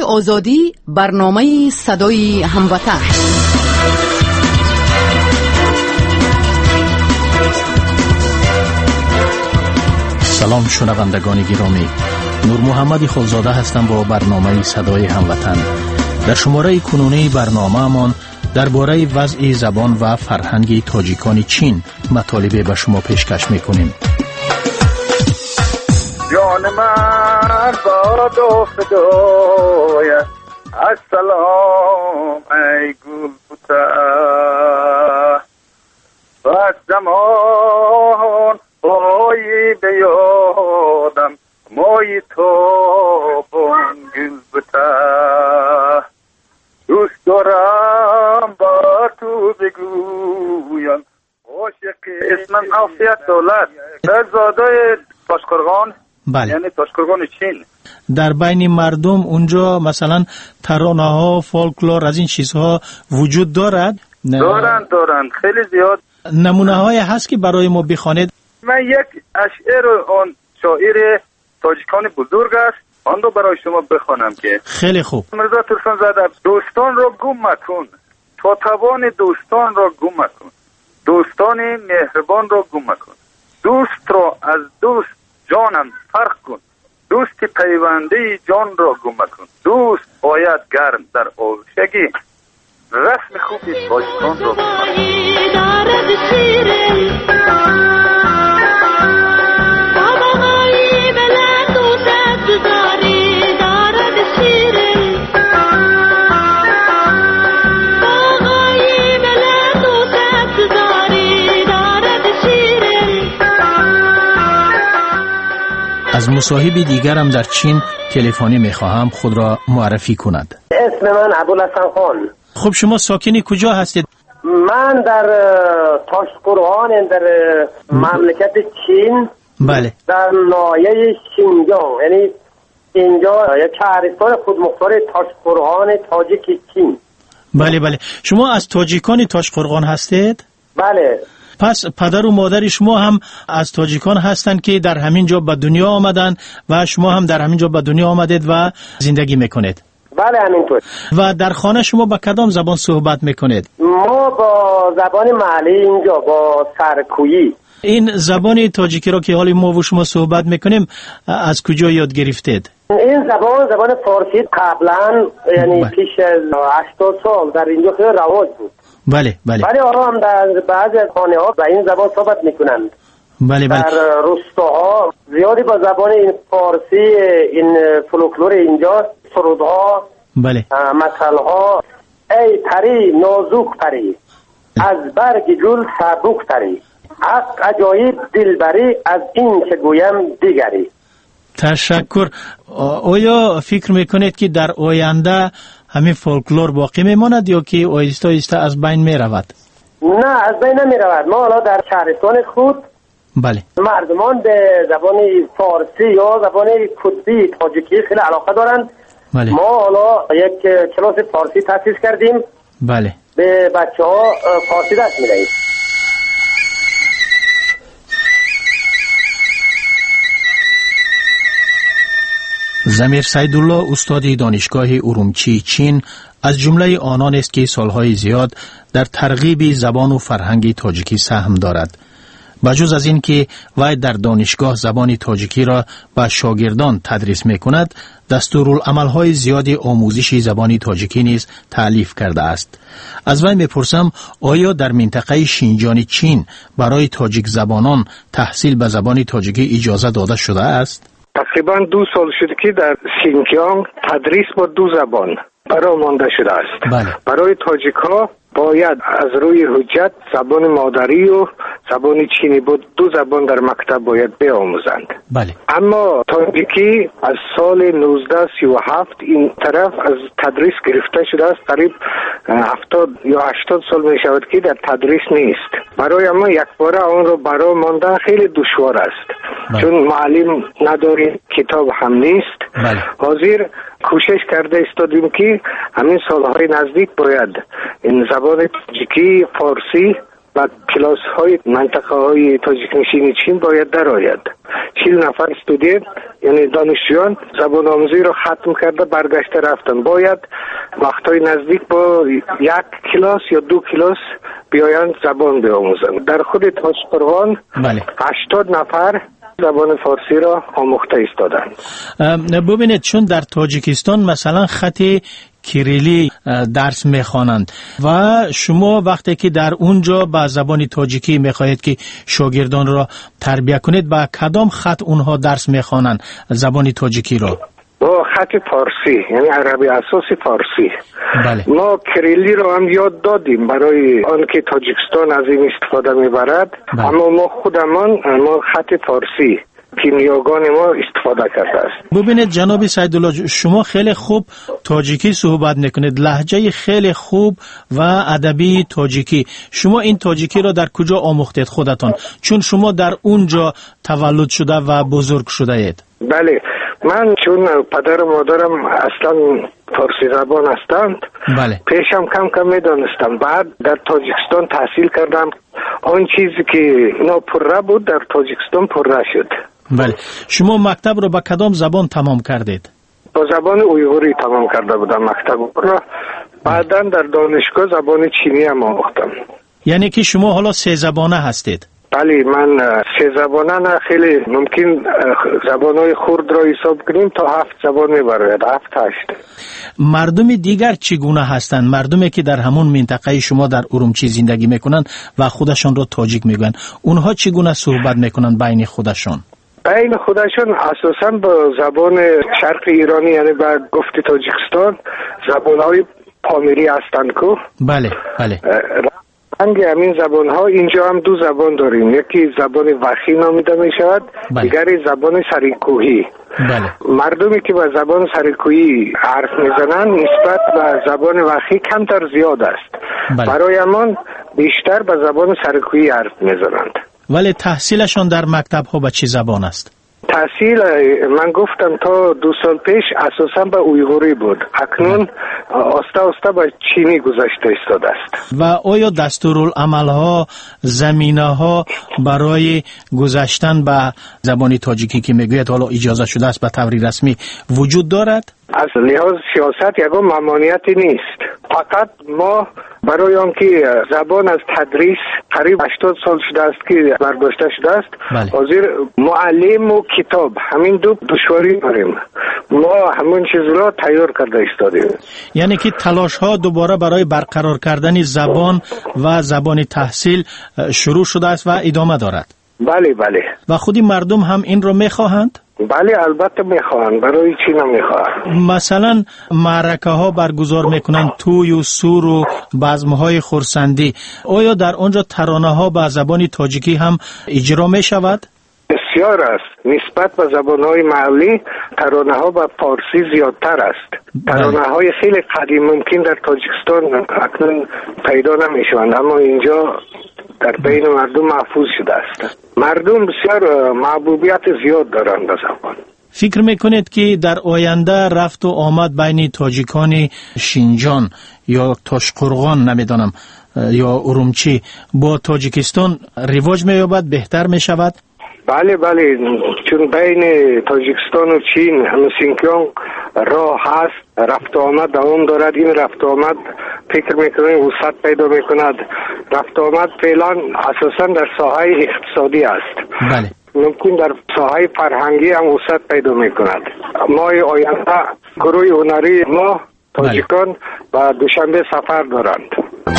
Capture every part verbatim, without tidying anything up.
آزادی، برنامه صدای هموطن. سلام شنوندگان گرامی، نور محمد خلزاده هستم با برنامه صدای هموطن. در شماره کنونی برنامه من درباره وضع زبان و فرهنگ تاجیکان چین مطالبه به شما پیشکش میکنیم. جان من با دو فدایت، السلام ای گل بوته، بس زمان بایی بیادم مای تو بون گل بوته، دوست دارم با تو بگویم عاشق اسمم عافیت دولت در زاده تاشقرغان. بله. یعنی تاشقرغان چین. در بین مردم اونجا مثلا ترانه ها، فولکلور از این چیزها وجود دارد؟ دارند دارند خیلی زیاد. نمونه های هست که برای ما بخوانید؟ من یک اشعار آن شاعر تاجیکان بزرگ است، آن رو برای شما بخوانم که خیلی خوب. مرزا ترسان زاده: دوستان را گم مکن تا توان دوستان را گم مکن، دوستان مهربان را گم مکن، دوست را از دوست جانم فرق کن، دوست پیونده جان را گم مکن، دوست باید گرم در آشگی، رسم خوبی تاجیکان را گم مکن. از مصاحب دیگرم در چین تلفنی میخواهم خود را معرفی کند. اسم من ابوالحسن خان. خب شما ساکنی کجا هستید؟ من در تاشقرغان، در مملکت چین. بله. در ناحیه شینجیانگ، یعنی اینجا یک شهرستان خودمختار تاشقرغان تاجیک چین. بله بله. شما از تاجیکان تاشقرغان هستید؟ بله. پس پدر و مادر شما هم از تاجیکان هستند که در همین جا به دنیا آمدند و شما هم در همین جا به دنیا آمدید و زندگی میکنید؟ بله همینطور. و در خانه شما با کدام زبان صحبت میکنید؟ ما با زبان محلی اینجا با سرکویی. این زبان تاجیکی را که حالی ما و شما صحبت میکنیم از کجا یاد گرفتید؟ این زبان زبان فارسی قبلا یعنی بله. پیش از هشتاد سال در اینجا خیلی رواج بود. بله بله. ولی آنها هم در بعضی از خانه ها به این زبان صحبت میکنند. بله بله. در روستاها زیادی با زبان این فارسی، این فولکلور اینجا، سرودها، بله، مثلها: ای پری نازوک پری، از برگ گل سبوک پری، حق عجایب دلبری، از این که گویم دیگری. تشکر. آیا فکر میکنید که در آینده همین فولکلور باقی میماند یا که آیسته آیسته از بین میرود؟ نه، از بین نمیرود. ما حالا در شهرستان خود بله مردمان به زبان فارسی یا زبان کردی تاجیکی خیلی علاقه دارند. بله. ما حالا یک کلاس فارسی تأسیس کردیم. بله. به بچه ها فارسی درس میدهیم. زمیر سیدالله استاد دانشگاه ارومچی چین از جمله آنان است که سالهای زیاد در ترغیب زبان و فرهنگ تاجیکی سهم دارد. بجز از این که وی در دانشگاه زبان تاجیکی را به شاگردان تدریس می کند، دستورالعملهای زیادی آموزش زبان تاجیکی نیز تألیف کرده است. از وی میپرسم آیا در منطقه شینجیان چین برای تاجیک زبانان تحصیل به زبان تاجیکی اجازه داده شده است؟ تقریبا دو سال شده که در شینجیانگ تدریس با دو زبان برای مانده شده است. بله. برای تاجیک ها باید از روی حجت زبان مادری و زبان چینی بود دو زبان در مکتب باید بیاموزند. بله. اما تاجیکی از سال نوزده سی و هفت این طرف از تدریس گرفته شده است. قریب هفتاد یا هشتاد سال می شود که در تدریس نیست. برای ما یک باره آن رو برای ماندن خیلی دشوار است. بله. چون معلم نداریم، کتاب هم نیست. بله. حاضر کوشش کرده استادیم که همین سالهای نزدیک باید این زبان تاجیکی، فارسی و کلاس های منطقه های تاجیک نشین چین باید در آید. چهل نفر استودنت یعنی دانشجویان زبان آموزی رو ختم کرده برگشته رفتن. باید وقتای نزدیک با یک کلاس یا دو کلاس بیایند زبان بیاموزن. در خود تاشقرغان بله. هشتاد نفر زبان فارسی را آموخته ایستادند. ببینید چون در تاجیکستان مثلا خط کریلی درس میخوانند و شما وقتی که در اونجا با زبان تاجیکی میخواهید که شاگردان را تربیت کنید، با کدام خط اونها درس میخوانند زبان تاجیکی را؟ با خط فارسی، یعنی عربی اساسی فارسی. بله. ما کریلی رو هم یاد دادیم برای آنکه تاجیکستان از این استفاده میبرد. بله. اما ما خودمان ما خط فارسی کیمیاگان ما استفاده کرده است. ببینید جناب سیدالله، شما خیلی خوب تاجیکی صحبت میکنید، لهجه خیلی خوب و ادبی تاجیکی. شما این تاجیکی را در کجا آموختید خودتان؟ چون شما در اونجا تولد شده و بزرگ شده اید. بله، من چون پدر و مادرم اصلا فارسی زبان هستند، بله. پیشم کم کم میدانستم. بعد در تاجیکستان تحصیل کردم. آن چیزی که اینا پره بود در تاجیکستان پره شد. بله. شما مکتب رو با کدام زبان تمام کردید؟ با زبان اویغوری تمام کرده بودم مکتب را. بعدا در دانشگاه زبان چینی هم آموختم. یعنی که شما حالا سه زبانه هستید؟ بله، من سه زبانه نه، خیلی ممکن زبانهای خرد را حساب کنیم تا هفت زبان میبرد، هفت هشت. مردم دیگر چگونه هستند؟ مردمی که در همون منطقه شما در ارومچی زندگی میکنن و خودشان را تاجیک میگن، اونها چگونه صحبت میکنن بین خودشان؟ بین خودشان اساسا با زبان شرق ایرانی، یعنی با گفت تاجیکستان زبانهای پامیری هستند کو. بله بله. رنگ همین زبان ها اینجا هم دو زبان داریم، یکی زبان وخی نامیده می شود، بله. دیگری زبان سریکوهی. بله. مردمی که با زبان سریکوهی حرف میزنن نسبت به زبان وخی کمتر زیاد است. بله. برای من بیشتر به زبان سریکوهی حرف میزنند. ولی تحصیلشان در مکتب ها به چه زبان است؟ تحصیل من گفتم تا دو سال پیش اساسا به اویغوری بود. اکنون آسته آسته به چینی گذشته ایستاده است. و آیا دستورالعمل ها، زمینه ها برای گذشتن به زبان تاجیکی که میگوید حالا اجازه شده است به طور رسمی وجود دارد؟ از لحاظ سیاست یکم ممانعتی نیست. فقط ما برای آنکه زبان از تدریس قریب هشتاد سال شده است که برداشته شده است، حاضر معلم و کتاب همین دو دشواری داریم. ما همون چیز را تیار کرده ایستادیم. یعنی که تلاش ها دوباره برای برقرار کردن زبان و زبان تحصیل شروع شده است و ادامه دارد. بله بله. و خودی مردم هم این را میخواهند؟ بله البته میخواهند. برای چی نمیخواهند؟ مثلا معرکه ها برگزار میکنند، توی و سور و بزم های خرسندی. آیا در آنجا ترانه ها به زبان تاجیکی هم اجرا میشود؟ بسیار است. نسبت به زبان های محلی ترانه ها به فارسی زیادتر است. ترانه های خیلی قدیم ممکن در تاجیکستان اکنون پیدا نمیشوند، اما اینجا در بین مردم محفوظ شده است. مردم بسیار محبوبیت زیاد دارند به زبان. فکر میکنید که در آینده رفت و آمد بین تاجیکان شینجان یا تاشقرغان نمیدانم یا ارومچی با تاجیکستان رواج مییابد، بهتر میشود؟ بله بله، چون بین تاجیکستان و چین همه سینکیانگ راه هست، رفت آمد دوام دارد. این رفت آمد فکر میکنه وسعت پیدا میکند. رفت آمد فعلا اساسا در ساحه اقتصادی است. بله. ممکن در ساحه فرهنگی هم وسعت پیدا میکند. ماه آینده گروه هنری ما تاجیکان و دوشنبه سفر دارند.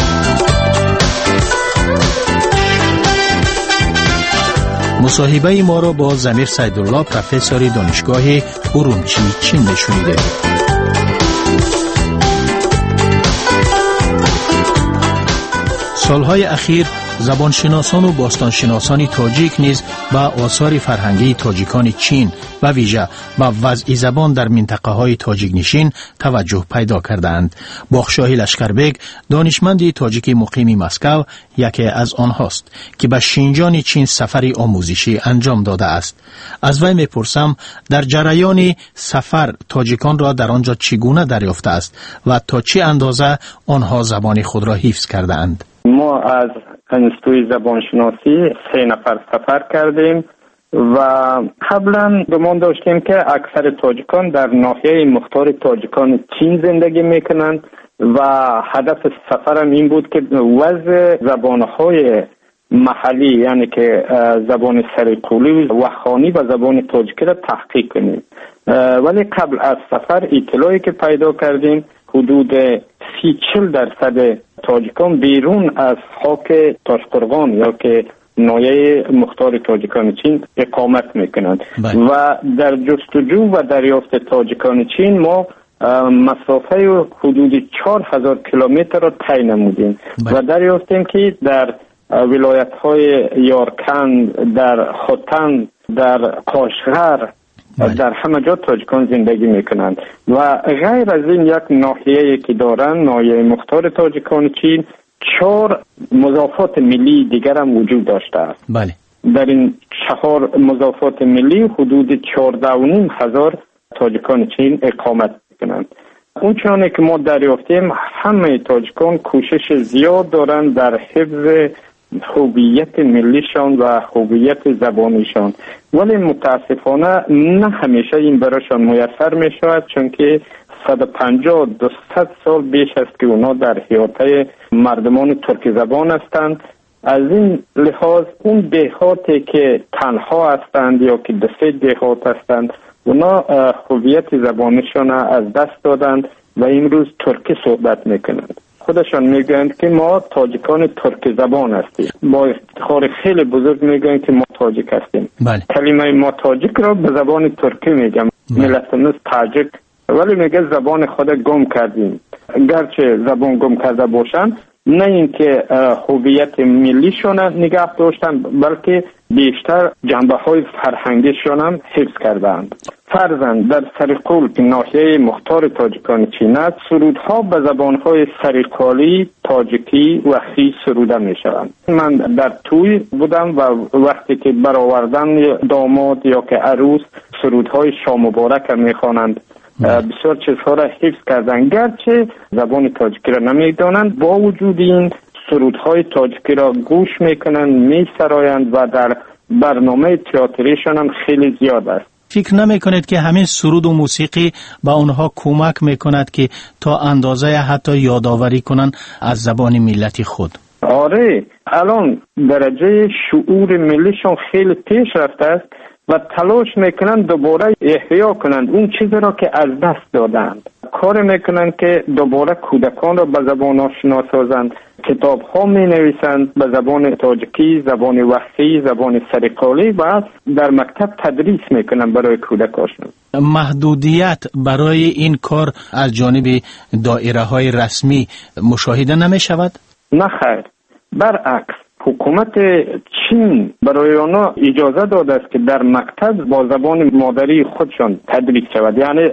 مصاحبه ما را با ضمیر سیدالله، پروفسور دانشگاه ارومچی چین نشونیده. سالهای اخیر زبانشناسان و باستانشناسان تاجیک نیز به آثار فرهنگی تاجیکان چین و ویژه به وضع زبان در منطقه های تاجیک نشین توجه پیدا کردند. باخشاهی لشکربگ، دانشمند تاجیک مقیم مسکو، یکی از آنهاست که به شینجان چین سفری آموزشی انجام داده است. از وی میپرسم در جریان سفر تاجیکان را در آنجا چگونه دریافته است و تا چه اندازه آنها زبان خود را حفظ کرده اند. ما از انستوی زبانشناسی سه نفر سفر کردیم و قبلا گمان داشتیم که اکثر تاجیکان در ناحیه مختار تاجیکان چین زندگی میکنند و هدف سفرم این بود که وضع زبانهای محلی یعنی که زبان سریقولی و خوانی و زبان تاجیکی را تحقیق کنیم. ولی قبل از سفر اطلاعی که پیدا کردیم حدود سی چل درصد تاجیکان بیرون از خاک تاشقرغان یا که ناحیه مختار تاجیکان چین اقامت میکنند و در جستجو و دریافت تاجیکان چین ما مسافه حدود چهار هزار کیلومتر را طی نمودیم و دریافتیم که در ولایت های یارکند، در خوتن، در قاشغر، در همه جا تاجیکان زندگی میکنند و غیر از این یک ناحیه که دارند ناحیه مختار تاجیکان چین چهار مضافات ملی دیگر هم وجود داشته است. بله. در این چهار مضافات ملی حدود چهارده و نیم هزار تاجیکان چین اقامت میکنند. اون چنانه که ما دریافتیم همه تاجیکان کوشش زیاد دارند در حفظ هویت ملیشان و هویت زبانیشان، ولی متاسفانه نه همیشه این برایشان میسر می شود، چون که صد و پنجاه تا دویست سال بیش است که اونا در حیاطه مردمان ترک زبان هستند. از این لحاظ اون دهاتی که تنها هستند یا که دو سه دهات هستند اونا هویت زبانشان از دست دادند و امروز ترکی صحبت میکنند. خودشان میگویند که ما تاجیکان ترک زبان هستیم، با افتخار خیلی بزرگ میگویند که ما تاجیک هستیم. بله. کلمه ما تاجیک را به زبان ترکی میگم. بله. ملتمز تاجیک، ولی میگه زبان خود گم کردیم. گرچه زبان گم کرده باشند نه اینکه هویت ملیشون نگه داشتن بلکه بیشتر جنبه های فرهنگیشون هم حفظ کردند. فرضاً در سریقول که ناحیه مختار تاجیکان چین است سرودها به زبانهای سریقالی، تاجیکی و خی سروده می شوند. من در توی بودم و وقتی که برآوردن داماد یا که عروس سرودهای شام مبارک می خوانند بسیار چیزها را حفظ کردن، گرچه زبان تاجیکی را نمیدانند با وجود این سرودهای تاجیکی را گوش میکنند، میسرایند و در برنامه تئاتریشان هم خیلی زیاد است. فکر نمی کنید که همین سرود و موسیقی با اونها کمک میکند که تا اندازه حتی یادآوری کنند از زبان ملتی خود؟ آره، الان درجه شعور ملیشون خیلی پیش رفته است و تلاش میکنند دوباره احیا کنند اون چیزی را که از دست دادند. کار میکنند که دوباره کودکان را به زبان آشنا سازند، کتاب ها می نویسند به زبان تاجیکی، زبان وحشی، زبان سریقالی و در مکتب تدریس میکنند برای کودکاشون. محدودیت برای این کار از جانب دایره های رسمی مشاهده نمی شود؟ نه خیر، برعکس حکومت چین برای آنها اجازه داده است که در مکتب با زبان مادری خودشان تدریس شود، یعنی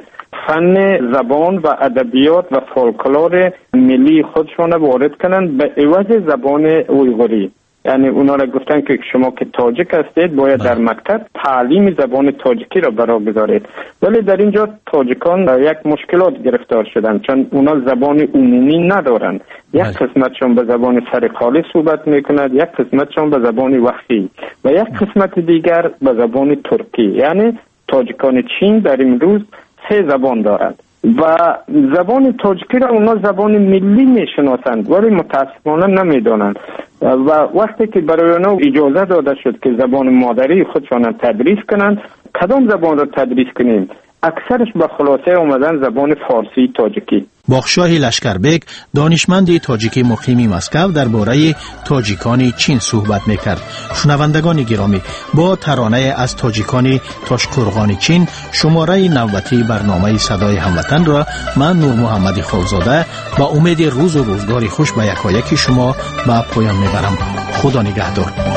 فن زبان و ادبیات و فولکلور ملی خودشان وارد کنند به عوض زبان اویغوری. یعنی اونا را گفتن که شما که تاجیک هستید باید در مکتب تعلیم زبان تاجیکی را برای بذارید، ولی در اینجا تاجیکان یک مشکلات گرفتار شدن چون اونا زبان عمومی ندارن. یک قسمتشون به زبان سریقالی صحبت میکند، یک قسمتشون به زبان وحشی و یک قسمت دیگر به زبان ترکی. یعنی تاجیکان چین در امروز سه زبان دارند و زبان تاجیکی را اونا زبان ملی میشناسند ولی متاسفانه نمیدانند و وقتی که برای اونا اجازه داده شد که زبان مادری خودشان تدریس کنند، کدام زبان را تدریس کنیم؟ اکثرش به خلاصه اومدن زبان فارسی تاجیکی. باخشاه لشکربک دانشمند تاجیکی مقیم مسکو درباره تاجیکان چین صحبت میکرد. شنوندگان گرامی، با ترانه از تاجیکان تاشقرغان چین شماره نوبتی برنامه صدای هموطن را من نور محمد خالزاده با امید روز و روزگاری خوش به یکایک شما به پایان میبرم. خدا نگهدار.